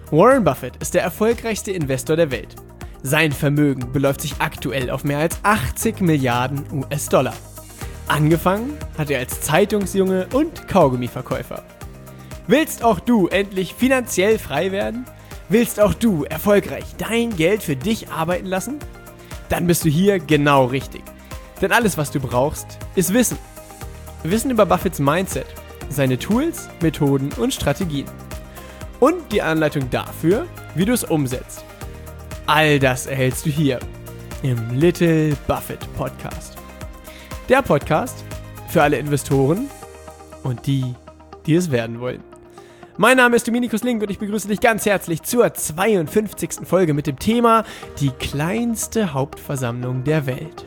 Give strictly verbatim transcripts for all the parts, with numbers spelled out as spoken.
Warren Buffett ist der erfolgreichste Investor der Welt. Sein Vermögen beläuft sich aktuell auf mehr als achtzig Milliarden U S-Dollar. Angefangen hat er als Zeitungsjunge und Kaugummiverkäufer. Willst auch du endlich finanziell frei werden? Willst auch du erfolgreich dein Geld für dich arbeiten lassen? Dann bist du hier genau richtig. Denn alles, was du brauchst, ist Wissen. Wissen über Buffetts Mindset, seine Tools, Methoden und Strategien. Und die Anleitung dafür, wie du es umsetzt. All das erhältst du hier im Little Buffett Podcast. Der Podcast für alle Investoren und die, die es werden wollen. Mein Name ist Dominikus Link und ich begrüße dich ganz herzlich zur zweiundfünfzigsten Folge mit dem Thema die kleinste Hauptversammlung der Welt.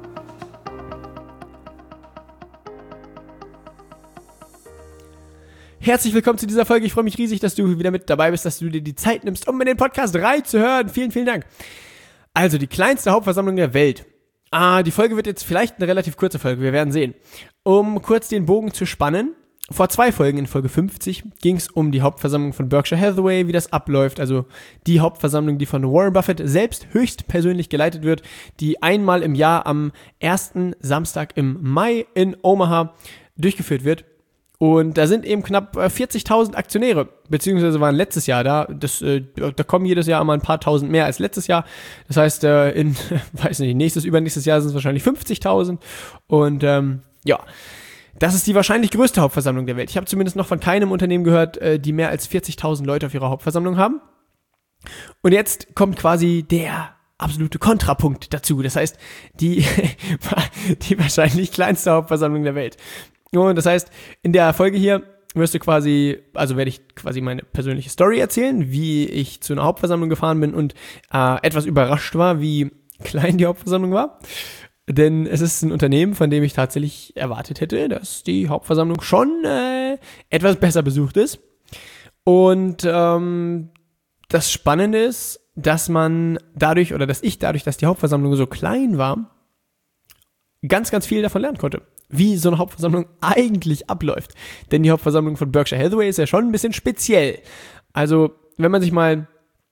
Herzlich willkommen zu dieser Folge. Ich freue mich riesig, dass du wieder mit dabei bist, dass du dir die Zeit nimmst, um in den Podcast reinzuhören. Vielen, vielen Dank. Also, die kleinste Hauptversammlung der Welt. Ah, die Folge wird jetzt vielleicht eine relativ kurze Folge, wir werden sehen. Um kurz den Bogen zu spannen, vor zwei Folgen, in Folge fünfzig, ging es um die Hauptversammlung von Berkshire Hathaway, wie das abläuft, also die Hauptversammlung, die von Warren Buffett selbst höchstpersönlich geleitet wird, die einmal im Jahr am ersten Samstag im Mai in Omaha durchgeführt wird. Und da sind eben knapp vierzigtausend Aktionäre, beziehungsweise waren letztes Jahr da. Das, äh, da kommen jedes Jahr immer ein paar tausend mehr als letztes Jahr. Das heißt, äh, in, weiß nicht, nächstes, übernächstes Jahr sind es wahrscheinlich fünfzigtausend. Und ähm, ja, das ist die wahrscheinlich größte Hauptversammlung der Welt. Ich habe zumindest noch von keinem Unternehmen gehört, äh, die mehr als vierzigtausend Leute auf ihrer Hauptversammlung haben. Und jetzt kommt quasi der absolute Kontrapunkt dazu. Das heißt, die, die wahrscheinlich kleinste Hauptversammlung der Welt. Und das heißt, in der Folge hier wirst du quasi, also werde ich quasi meine persönliche Story erzählen, wie ich zu einer Hauptversammlung gefahren bin und äh, etwas überrascht war, wie klein die Hauptversammlung war. Denn es ist ein Unternehmen, von dem ich tatsächlich erwartet hätte, dass die Hauptversammlung schon äh, etwas besser besucht ist. Und ähm, das Spannende ist, dass man dadurch, oder dass ich dadurch, dass die Hauptversammlung so klein war, ganz, ganz viel davon lernen konnte, wie so eine Hauptversammlung eigentlich abläuft. Denn die Hauptversammlung von Berkshire Hathaway ist ja schon ein bisschen speziell. Also, wenn man sich mal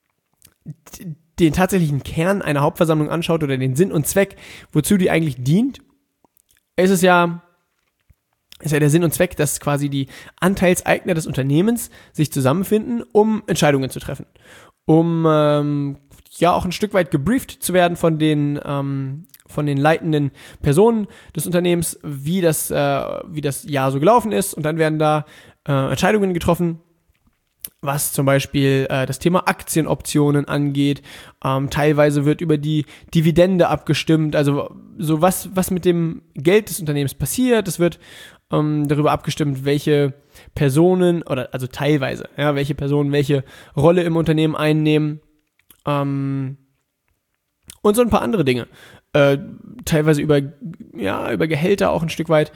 den tatsächlichen Kern einer Hauptversammlung anschaut oder den Sinn und Zweck, wozu die eigentlich dient, ist es ja, ist ja der Sinn und Zweck, dass quasi die Anteilseigner des Unternehmens sich zusammenfinden, um Entscheidungen zu treffen. Um ähm, ja auch ein Stück weit gebrieft zu werden von den ähm, von den leitenden Personen des Unternehmens, wie das, äh, wie das Jahr so gelaufen ist. Und dann werden da äh, Entscheidungen getroffen, was zum Beispiel äh, das Thema Aktienoptionen angeht. Ähm, teilweise wird über die Dividende abgestimmt, also so was, was mit dem Geld des Unternehmens passiert. Es wird ähm, darüber abgestimmt, welche Personen, oder also teilweise, ja, welche Personen welche Rolle im Unternehmen einnehmen. Ähm, und so ein paar andere Dinge. Äh, teilweise über, ja, über Gehälter auch ein Stück weit.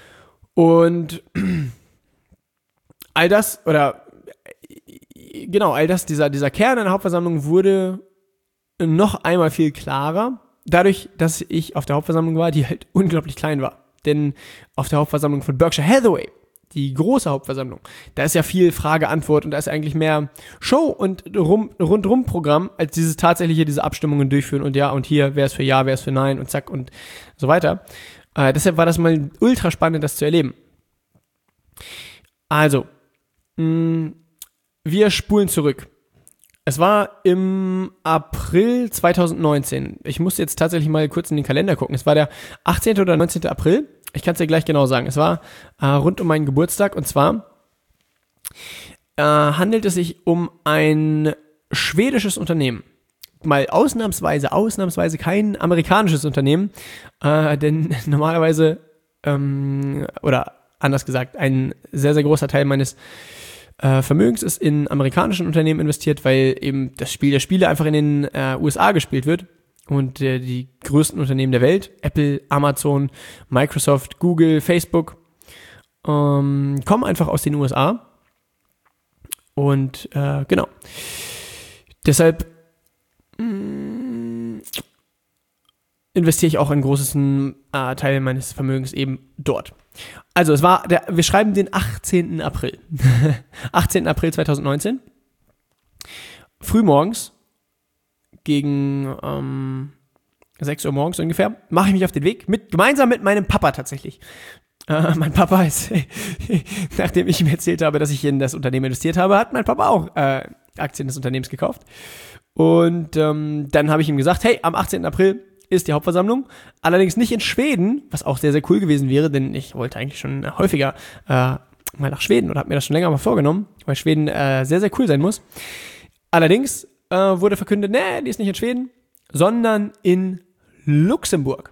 Und all das, oder genau, all das, dieser, dieser Kern einer Hauptversammlung wurde noch einmal viel klarer, dadurch, dass ich auf der Hauptversammlung war, die halt unglaublich klein war. Denn auf der Hauptversammlung von Berkshire Hathaway, die große Hauptversammlung, da ist ja viel Frage-Antwort und da ist eigentlich mehr Show und rum, Rundrum-Programm, als dieses tatsächliche, diese Abstimmungen durchführen und ja und hier, wer ist für ja, wer ist für nein und zack und so weiter. Äh, deshalb war das mal ultra spannend, das zu erleben. Also, mh, wir spulen zurück. Es war im April zweitausendneunzehn. Ich muss jetzt tatsächlich mal kurz in den Kalender gucken. Es war der achtzehnten oder neunzehnten April. Ich kann es dir gleich genau sagen. Es war äh, rund um meinen Geburtstag und zwar äh, handelt es sich um ein schwedisches Unternehmen. Mal ausnahmsweise, ausnahmsweise kein amerikanisches Unternehmen, äh, denn normalerweise, ähm, oder anders gesagt, ein sehr, sehr großer Teil meines äh, Vermögens ist in amerikanischen Unternehmen investiert, weil eben das Spiel der Spiele einfach in den äh, U S A gespielt wird. Und äh, die größten Unternehmen der Welt, Apple, Amazon, Microsoft, Google, Facebook, ähm, kommen einfach aus den U S A. Und äh, genau. Deshalb mh, investiere ich auch einen großen äh, Teil meines Vermögens eben dort. Also es war, der, wir schreiben den achtzehnten April. achtzehnten April zweitausendneunzehn. Frühmorgens, gegen ähm, sechs Uhr morgens ungefähr, mache ich mich auf den Weg, mit, gemeinsam mit meinem Papa tatsächlich. Äh, mein Papa ist, nachdem ich ihm erzählt habe, dass ich in das Unternehmen investiert habe, hat mein Papa auch äh, Aktien des Unternehmens gekauft. Und ähm, dann habe ich ihm gesagt, hey, am achtzehnten April ist die Hauptversammlung, allerdings nicht in Schweden, was auch sehr, sehr cool gewesen wäre, denn ich wollte eigentlich schon häufiger äh, mal nach Schweden oder habe mir das schon länger mal vorgenommen, weil Schweden äh, sehr, sehr cool sein muss. Allerdings äh, wurde verkündet, nee, die ist nicht in Schweden, sondern in Luxemburg.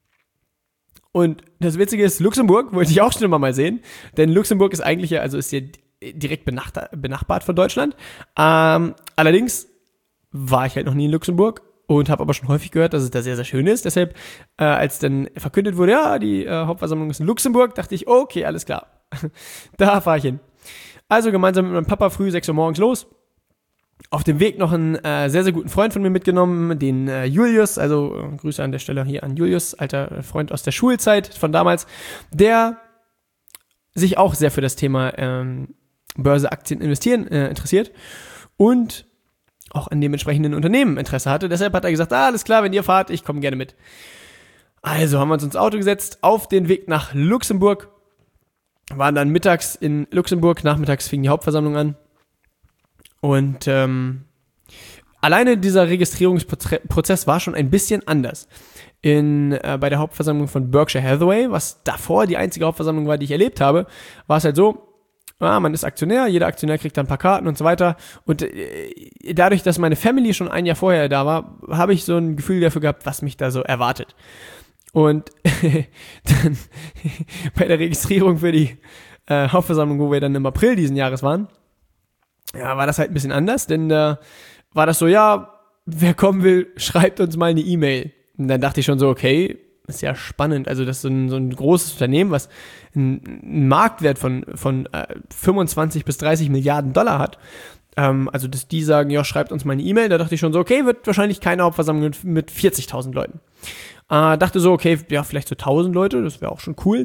Und das Witzige ist, Luxemburg wollte ich auch schon immer mal sehen, denn Luxemburg ist eigentlich ja, also ist hier direkt benachbart von Deutschland. Ähm, allerdings war ich halt noch nie in Luxemburg und habe aber schon häufig gehört, dass es da sehr, sehr schön ist. Deshalb, äh, als dann verkündet wurde, ja, die äh, Hauptversammlung ist in Luxemburg, dachte ich, okay, alles klar, da fahre ich hin. Also gemeinsam mit meinem Papa früh sechs Uhr morgens los. Auf dem Weg noch einen äh, sehr, sehr guten Freund von mir mitgenommen, den äh, Julius, also äh, Grüße an der Stelle hier an Julius, alter Freund aus der Schulzeit von damals, der sich auch sehr für das Thema ähm, Börse, Aktien, Investieren äh, interessiert und auch an dem entsprechenden Unternehmen Interesse hatte. Deshalb hat er gesagt, ah, alles klar, wenn ihr fahrt, ich komme gerne mit. Also haben wir uns ins Auto gesetzt, auf den Weg nach Luxemburg, waren dann mittags in Luxemburg, nachmittags fing die Hauptversammlung an. Und ähm, alleine dieser Registrierungsprozess war schon ein bisschen anders. In, äh, bei der Hauptversammlung von Berkshire Hathaway, was davor die einzige Hauptversammlung war, die ich erlebt habe, war es halt so, ah, man ist Aktionär, jeder Aktionär kriegt dann ein paar Karten und so weiter. Und äh, dadurch, dass meine Family schon ein Jahr vorher da war, habe ich so ein Gefühl dafür gehabt, was mich da so erwartet. Und dann bei der Registrierung für die äh, Hauptversammlung, wo wir dann im April diesen Jahres waren, ja, war das halt ein bisschen anders, denn da äh, war das so, ja, wer kommen will, schreibt uns mal eine E-Mail. Und dann dachte ich schon so, okay, ist ja spannend. Also das ist so ein, so ein großes Unternehmen, was einen, einen Marktwert von, von äh, fünfundzwanzig bis dreißig Milliarden Dollar hat. Ähm, also dass die sagen, ja, schreibt uns mal eine E-Mail. Da dachte ich schon so, okay, wird wahrscheinlich keine Hauptversammlung mit, mit vierzigtausend Leuten. Äh, dachte so, okay, ja, vielleicht so tausend Leute, das wäre auch schon cool.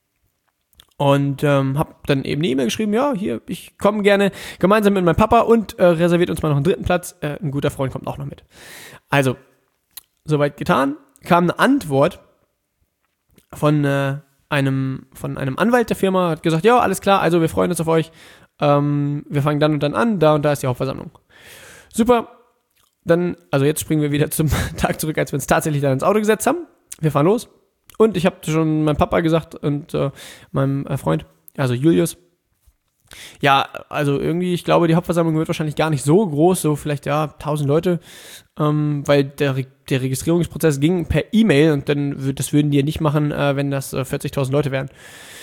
Und ähm, habe dann eben eine E-Mail geschrieben, ja, hier, ich komme gerne gemeinsam mit meinem Papa und äh, reserviert uns mal noch einen dritten Platz. Äh, ein guter Freund kommt auch noch mit. Also, soweit getan. Kam eine Antwort von, äh, einem, von einem Anwalt der Firma, hat gesagt, ja, alles klar, also wir freuen uns auf euch. Ähm, wir fangen dann und dann an, da und da ist die Hauptversammlung. Super. Dann, also jetzt springen wir wieder zum Tag zurück, als wir uns tatsächlich dann ins Auto gesetzt haben. Wir fahren los. Und ich habe schon meinem Papa gesagt und äh, meinem äh, Freund, also Julius, ja, also irgendwie, ich glaube, die Hauptversammlung wird wahrscheinlich gar nicht so groß, so vielleicht, ja, tausend Leute, ähm, weil der, der Registrierungsprozess ging per E-Mail und dann, das würden die ja nicht machen, äh, wenn das äh, vierzigtausend Leute wären.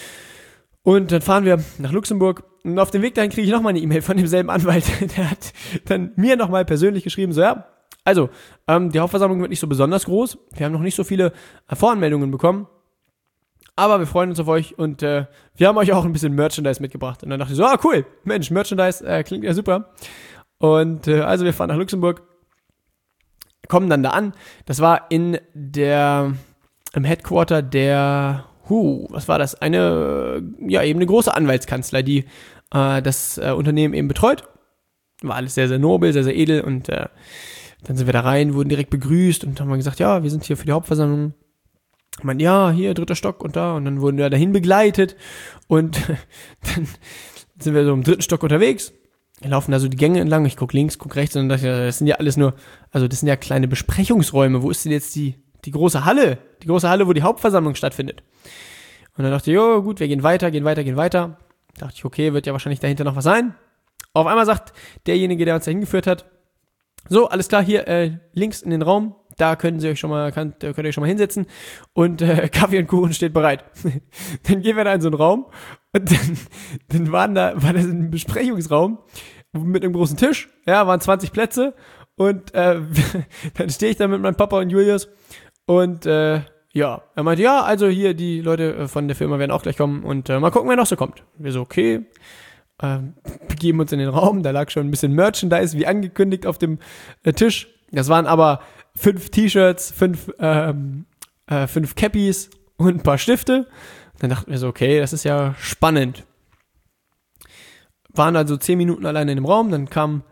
Und dann fahren wir nach Luxemburg und auf dem Weg dahin kriege ich nochmal eine E-Mail von demselben Anwalt, der hat dann mir nochmal persönlich geschrieben, so, ja, also, ähm, die Hauptversammlung wird nicht so besonders groß. Wir haben noch nicht so viele äh, Voranmeldungen bekommen. Aber wir freuen uns auf euch und äh, wir haben euch auch ein bisschen Merchandise mitgebracht. Und dann dachte ich so, ah cool, Mensch, Merchandise äh, klingt ja super. Und äh, also wir fahren nach Luxemburg, kommen dann da an. Das war in der, im Headquarter der, huh, was war das? Eine, ja eben eine große Anwaltskanzlei, die äh, das äh, Unternehmen eben betreut. War alles sehr, sehr nobel, sehr, sehr edel und äh, dann sind wir da rein, wurden direkt begrüßt und haben gesagt, ja, wir sind hier für die Hauptversammlung. Ich meine, ja, hier, dritter Stock und da. Und dann wurden wir dahin begleitet und dann sind wir so im dritten Stock unterwegs. Wir laufen da so die Gänge entlang, ich gucke links, gucke rechts und dann dachte ich, das sind ja alles nur, also das sind ja kleine Besprechungsräume. Wo ist denn jetzt die, die große Halle? Die große Halle, wo die Hauptversammlung stattfindet. Und dann dachte ich, jo, gut, wir gehen weiter, gehen weiter, gehen weiter. Da dachte ich, okay, wird ja wahrscheinlich dahinter noch was sein. Auf einmal sagt derjenige, der uns da hingeführt hat, so, alles klar, hier äh, links in den Raum, da können Sie euch schon mal, kann, könnt ihr euch schon mal hinsetzen und äh, Kaffee und Kuchen steht bereit. Dann gehen wir da in so einen Raum und dann, dann waren da, war das ein Besprechungsraum mit einem großen Tisch, ja, waren zwanzig Plätze und äh, dann stehe ich da mit meinem Papa und Julius und äh, ja, er meinte, ja, also hier die Leute von der Firma werden auch gleich kommen und äh, mal gucken, wer noch so kommt. Wir so, okay, Ähm, begeben uns in den Raum, da lag schon ein bisschen Merchandise, wie angekündigt, auf dem äh, Tisch. Das waren aber fünf T-Shirts, fünf, ähm, äh, fünf Cappies und ein paar Stifte. Dann dachten wir so, okay, das ist ja spannend. Waren also zehn Minuten alleine in dem Raum, dann kam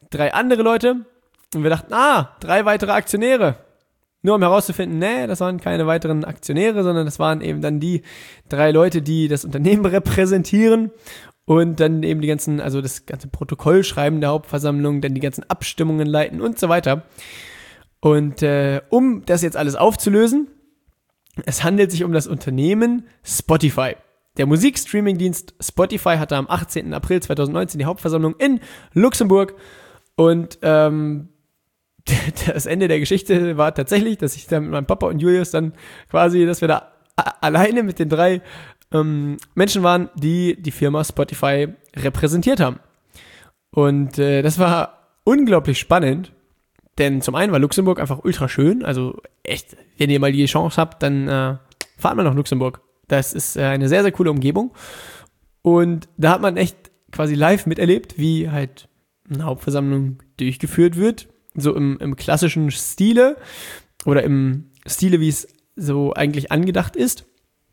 drei andere Leute und wir dachten, ah, drei weitere Aktionäre. Nur um herauszufinden, nee, das waren keine weiteren Aktionäre, sondern das waren eben dann die drei Leute, die das Unternehmen repräsentieren und dann eben die ganzen, also das ganze Protokoll schreiben der Hauptversammlung, dann die ganzen Abstimmungen leiten und so weiter. Und äh, um das jetzt alles aufzulösen, es handelt sich um das Unternehmen Spotify. Der Musikstreaming-Dienst Spotify hatte am achtzehnten April zweitausendneunzehn die Hauptversammlung in Luxemburg und ähm, das Ende der Geschichte war tatsächlich, dass ich da mit meinem Papa und Julius dann quasi, dass wir da a- alleine mit den drei ähm, Menschen waren, die die Firma Spotify repräsentiert haben. Und äh, das war unglaublich spannend, denn zum einen war Luxemburg einfach ultra schön, also echt, wenn ihr mal die Chance habt, dann äh, fahrt mal nach Luxemburg. Das ist äh, eine sehr, sehr coole Umgebung und da hat man echt quasi live miterlebt, wie halt eine Hauptversammlung durchgeführt wird. So im, im klassischen Stile oder im Stile, wie es so eigentlich angedacht ist.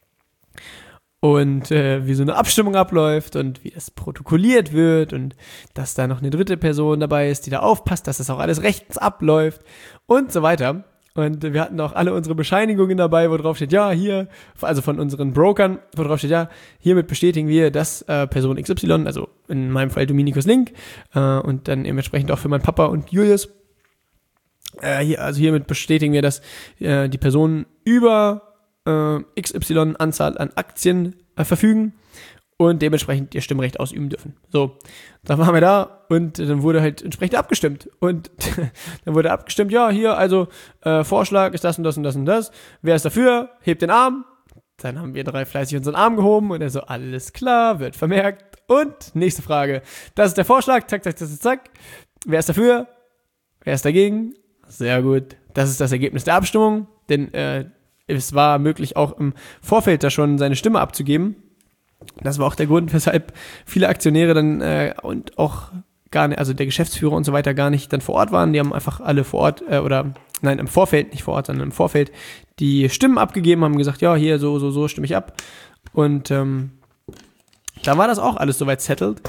Und äh, wie so eine Abstimmung abläuft und wie das protokolliert wird und dass da noch eine dritte Person dabei ist, die da aufpasst, dass das auch alles rechtens abläuft und so weiter. Und wir hatten auch alle unsere Bescheinigungen dabei, wo drauf steht, ja, hier, also von unseren Brokern, wo drauf steht, ja, hiermit bestätigen wir, dass äh, Person X Y, also in meinem Fall Dominikus Link äh, und dann entsprechend auch für meinen Papa und Julius, Äh, hier, also hiermit bestätigen wir, dass äh, die Personen über äh, X Y Anzahl an Aktien äh, verfügen und dementsprechend ihr Stimmrecht ausüben dürfen. So, dann waren wir da und dann wurde halt entsprechend abgestimmt. Und dann wurde abgestimmt, ja, hier, also äh, Vorschlag ist das und das und das und das. Wer ist dafür? Hebt den Arm. Dann haben wir drei fleißig unseren Arm gehoben und er so, alles klar, wird vermerkt. Und nächste Frage. Das ist der Vorschlag, zack, zack, zack, zack. Wer ist dafür? Wer ist dagegen? Sehr gut. Das ist das Ergebnis der Abstimmung, denn äh, es war möglich, auch im Vorfeld da schon seine Stimme abzugeben. Das war auch der Grund, weshalb viele Aktionäre dann äh, und auch gar nicht, also der Geschäftsführer und so weiter gar nicht dann vor Ort waren. Die haben einfach alle vor Ort äh, oder nein, im Vorfeld, nicht vor Ort, sondern im Vorfeld die Stimmen abgegeben, haben gesagt, ja, hier, so, so, so stimme ich ab. Und ähm, da war das auch alles soweit settled.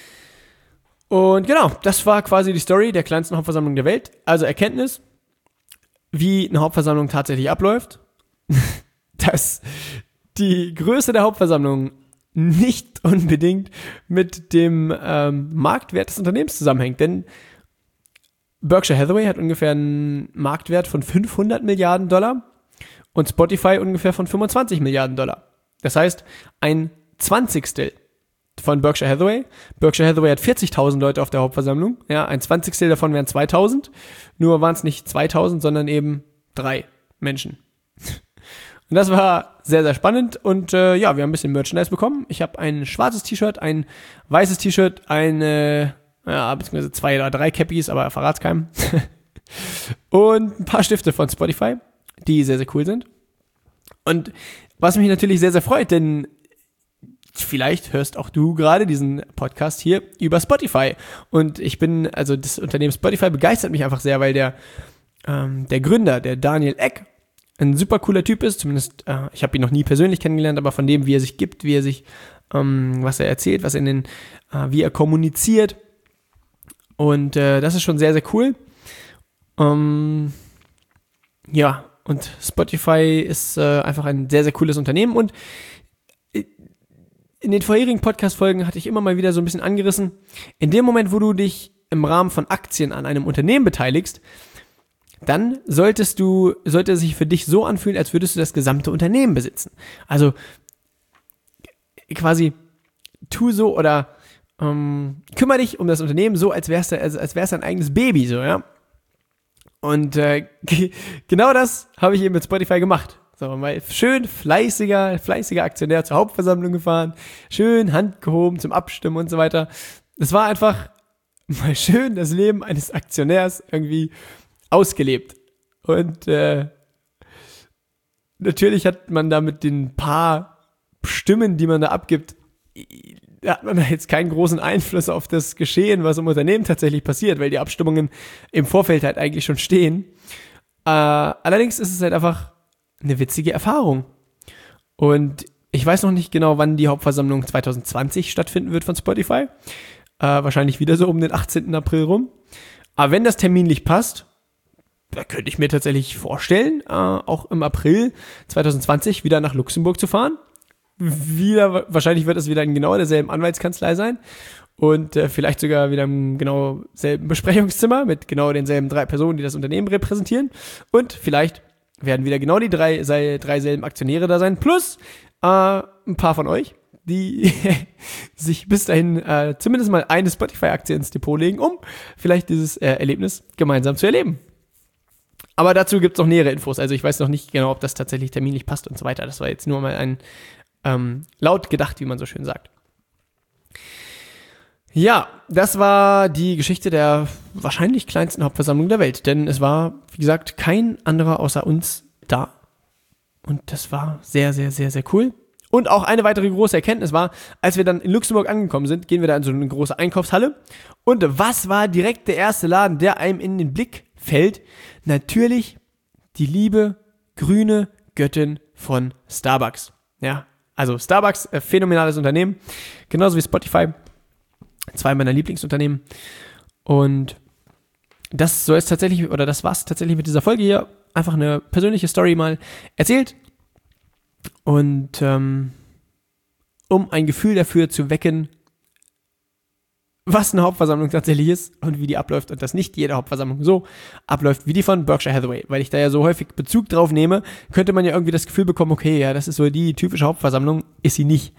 Und genau, das war quasi die Story der kleinsten Hauptversammlung der Welt. Also Erkenntnis, wie eine Hauptversammlung tatsächlich abläuft, dass die Größe der Hauptversammlung nicht unbedingt mit dem ähm, Marktwert des Unternehmens zusammenhängt. Denn Berkshire Hathaway hat ungefähr einen Marktwert von fünfhundert Milliarden Dollar und Spotify ungefähr von fünfundzwanzig Milliarden Dollar. Das heißt, ein Zwanzigstel von Berkshire Hathaway. Berkshire Hathaway hat vierzigtausend Leute auf der Hauptversammlung. Ja, ein Zwanzigstel davon wären zweitausend. Nur waren es nicht zweitausend, sondern eben drei Menschen. Und das war sehr, sehr spannend. Und äh, ja, wir haben ein bisschen Merchandise bekommen. Ich habe ein schwarzes T-Shirt, ein weißes T-Shirt, eine, ja, beziehungsweise zwei oder drei Cappies, aber verrat's keinem. Und ein paar Stifte von Spotify, die sehr, sehr cool sind. Und was mich natürlich sehr, sehr freut, denn vielleicht hörst auch du gerade diesen Podcast hier über Spotify. Und ich bin, also das Unternehmen Spotify begeistert mich einfach sehr, weil der, ähm, der Gründer, der Daniel Ek, ein super cooler Typ ist. Zumindest, äh, ich habe ihn noch nie persönlich kennengelernt, aber von dem, wie er sich gibt, wie er sich, ähm, was er erzählt, was er in den, äh, wie er kommuniziert. Und äh, das ist schon sehr, sehr cool. Ähm, ja, und Spotify ist äh, einfach ein sehr, sehr cooles Unternehmen. Und in den vorherigen Podcast-Folgen hatte ich immer mal wieder so ein bisschen angerissen, in dem Moment, wo du dich im Rahmen von Aktien an einem Unternehmen beteiligst, dann solltest du, sollte es sich für dich so anfühlen, als würdest du das gesamte Unternehmen besitzen. Also quasi tu so oder ähm, kümmere dich um das Unternehmen so, als wär's, also als wär's dein eigenes Baby, so, ja. Und äh, genau das habe ich eben mit Spotify gemacht. So, mal schön fleißiger, fleißiger Aktionär zur Hauptversammlung gefahren, schön Hand gehoben zum Abstimmen und so weiter. Das war einfach mal schön das Leben eines Aktionärs irgendwie ausgelebt. Und äh, natürlich hat man da mit den paar Stimmen, die man da abgibt, da hat man da jetzt keinen großen Einfluss auf das Geschehen, was im Unternehmen tatsächlich passiert, weil die Abstimmungen im Vorfeld halt eigentlich schon stehen. Äh, allerdings ist es halt einfach eine witzige Erfahrung. Und ich weiß noch nicht genau, wann die Hauptversammlung zwanzig zwanzig stattfinden wird von Spotify. Äh, wahrscheinlich wieder so um den achtzehnten April rum. Aber wenn das terminlich passt, da könnte ich mir tatsächlich vorstellen, äh, auch im April zwanzig zwanzig wieder nach Luxemburg zu fahren. Wieder, wahrscheinlich wird es wieder in genau derselben Anwaltskanzlei sein und äh, vielleicht sogar wieder im genau selben Besprechungszimmer mit genau denselben drei Personen, die das Unternehmen repräsentieren. Und vielleicht werden wieder genau die drei, sei, drei selben Aktionäre da sein, plus äh, ein paar von euch, die sich bis dahin äh, zumindest mal eine Spotify-Aktie ins Depot legen, um vielleicht dieses äh, Erlebnis gemeinsam zu erleben. Aber dazu gibt es noch nähere Infos. Also ich weiß noch nicht genau, ob das tatsächlich terminlich passt und so weiter. Das war jetzt nur mal ein ähm, laut gedacht, wie man so schön sagt. Ja, das war die Geschichte der wahrscheinlich kleinsten Hauptversammlung der Welt. Denn es war, wie gesagt, kein anderer außer uns da. Und das war sehr, sehr, sehr, sehr cool. Und auch eine weitere große Erkenntnis war, als wir dann in Luxemburg angekommen sind, gehen wir da in so eine große Einkaufshalle. Und was war direkt der erste Laden, der einem in den Blick fällt? Natürlich die liebe grüne Göttin von Starbucks. Ja, also Starbucks, äh, phänomenales Unternehmen, genauso wie Spotify, zwei meiner Lieblingsunternehmen. Und das soll es tatsächlich, oder das war's tatsächlich mit dieser Folge hier. Einfach eine persönliche Story mal erzählt. Und ähm, um ein Gefühl dafür zu wecken, was eine Hauptversammlung tatsächlich ist und wie die abläuft und dass nicht jede Hauptversammlung so abläuft wie die von Berkshire Hathaway. Weil ich da ja so häufig Bezug drauf nehme, könnte man ja irgendwie das Gefühl bekommen, okay, ja, das ist so die typische Hauptversammlung, ist sie nicht.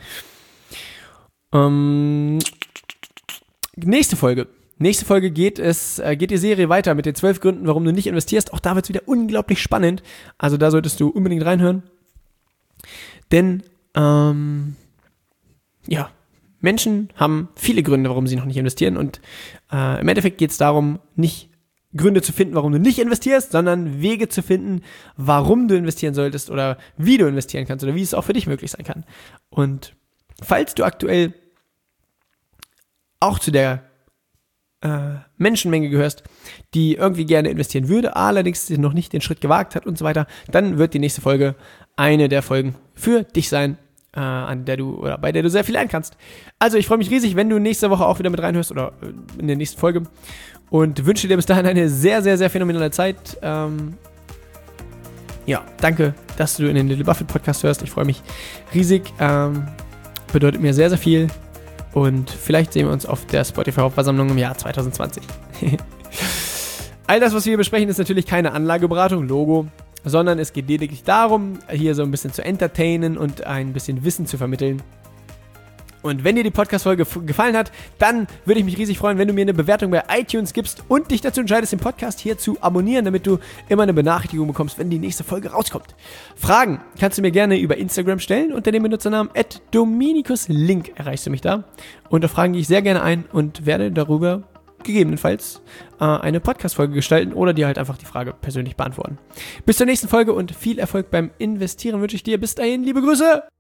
Ähm, nächste Folge. Nächste Folge geht es, äh, geht die Serie weiter mit den zwölf Gründen, warum du nicht investierst. Auch da wird es wieder unglaublich spannend. Also da solltest du unbedingt reinhören. Denn, ähm, ja, Menschen haben viele Gründe, warum sie noch nicht investieren. Und äh, im Endeffekt geht es darum, nicht Gründe zu finden, warum du nicht investierst, sondern Wege zu finden, warum du investieren solltest oder wie du investieren kannst oder wie es auch für dich möglich sein kann. Und falls du aktuell auch zu der äh, Menschenmenge gehörst, die irgendwie gerne investieren würde, allerdings noch nicht den Schritt gewagt hat und so weiter, dann wird die nächste Folge eine der Folgen für dich sein, äh, an der du oder bei der du sehr viel lernen kannst. Also ich freue mich riesig, wenn du nächste Woche auch wieder mit reinhörst oder äh, in der nächsten Folge und wünsche dir bis dahin eine sehr, sehr, sehr phänomenale Zeit. Ähm, ja, danke, dass du in den Little Buffett Podcast hörst. Ich freue mich riesig. Ähm, bedeutet mir sehr, sehr viel. Und vielleicht sehen wir uns auf der Spotify-Hauptversammlung im Jahr zwanzig zwanzig. All das, was wir hier besprechen, ist natürlich keine Anlageberatung, Logo, sondern es geht lediglich darum, hier so ein bisschen zu entertainen und ein bisschen Wissen zu vermitteln. Und wenn dir die Podcast-Folge gefallen hat, dann würde ich mich riesig freuen, wenn du mir eine Bewertung bei iTunes gibst und dich dazu entscheidest, den Podcast hier zu abonnieren, damit du immer eine Benachrichtigung bekommst, wenn die nächste Folge rauskommt. Fragen kannst du mir gerne über Instagram stellen. Unter dem Benutzernamen at dominicuslink erreichst du mich da. Und da fragen gehe ich sehr gerne ein und werde darüber gegebenenfalls äh, eine Podcast-Folge gestalten oder dir halt einfach die Frage persönlich beantworten. Bis zur nächsten Folge und viel Erfolg beim Investieren wünsche ich dir. Bis dahin, liebe Grüße!